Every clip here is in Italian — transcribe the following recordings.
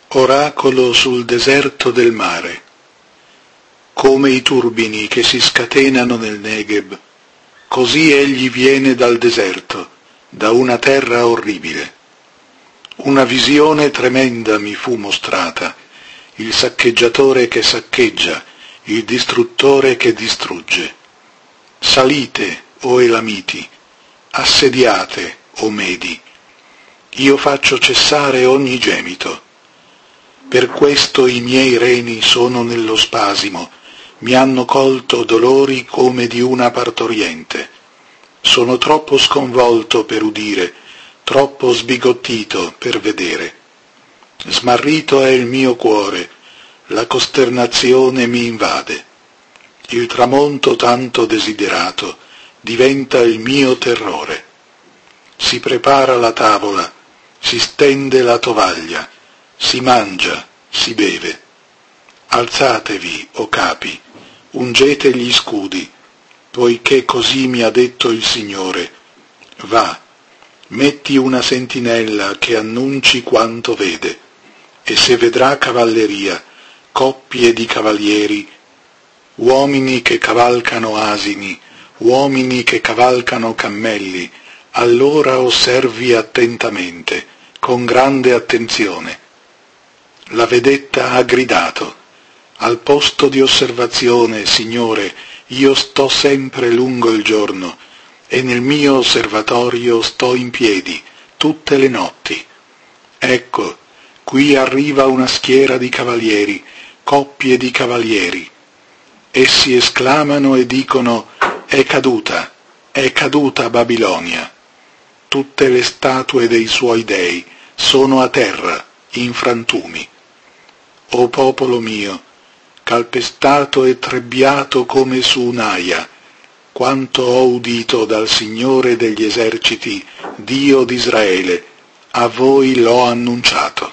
Oracolo sul deserto del mare. Come i turbini che si scatenano nel Negev, così egli viene dal deserto, da una terra orribile. Una visione tremenda mi fu mostrata, il saccheggiatore che saccheggia, il distruttore che distrugge. Salite, o Elamiti, assediate, o Medi, io faccio cessare ogni gemito. Per questo i miei reni sono nello spasimo, mi hanno colto dolori come di una partoriente. Sono troppo sconvolto per udire, troppo sbigottito per vedere. Smarrito è il mio cuore, la costernazione mi invade. Il tramonto tanto desiderato diventa il mio terrore. Si prepara la tavola, si stende la tovaglia, si mangia, si beve. Alzatevi, o capi, ungete gli scudi, poiché così mi ha detto il Signore. Va, metti una sentinella che annunci quanto vede, e se vedrà cavalleria, coppie di cavalieri, uomini che cavalcano asini, uomini che cavalcano cammelli, allora osservi attentamente, con grande attenzione. La vedetta ha gridato: al posto di osservazione, Signore, io sto sempre lungo il giorno, e nel mio osservatorio sto in piedi tutte le notti. Ecco, qui arriva una schiera di cavalieri, coppie di cavalieri. Essi esclamano e dicono: è caduta Babilonia. Tutte le statue dei suoi dei sono a terra, in frantumi. O popolo mio, calpestato e trebbiato come su un'aia, quanto ho udito dal Signore degli eserciti, Dio d'Israele, a voi l'ho annunciato.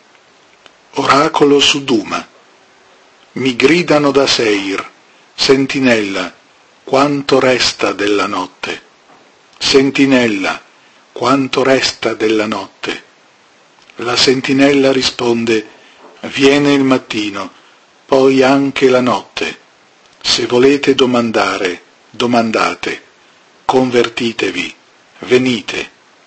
Oracolo su Duma. Mi gridano da Seir: sentinella, quanto resta della notte? Sentinella, quanto resta della notte? La sentinella risponde: viene il mattino, poi anche la notte. Se volete domandare, domandate, convertitevi, venite.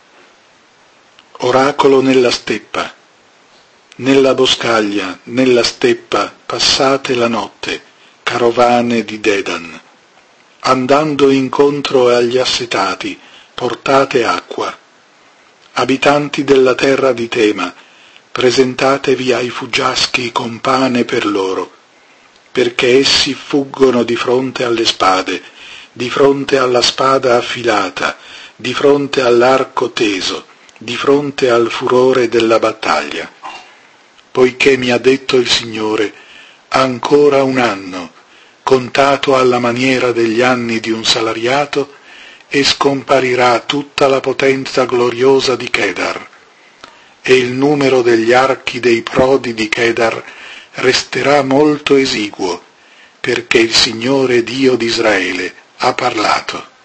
Oracolo nella steppa. Nella boscaglia, nella steppa, passate la notte, carovane di Dedan. Andando incontro agli assetati, portate acqua. Abitanti della terra di Tema, presentatevi ai fuggiaschi con pane per loro, perché essi fuggono di fronte alle spade, di fronte alla spada affilata, di fronte all'arco teso, di fronte al furore della battaglia. Poiché mi ha detto il Signore: ancora un anno, contato alla maniera degli anni di un salariato, e scomparirà tutta la potenza gloriosa di Kedar, e il numero degli archi dei prodi di Kedar resterà molto esiguo, perché il Signore Dio d'Israele ha parlato.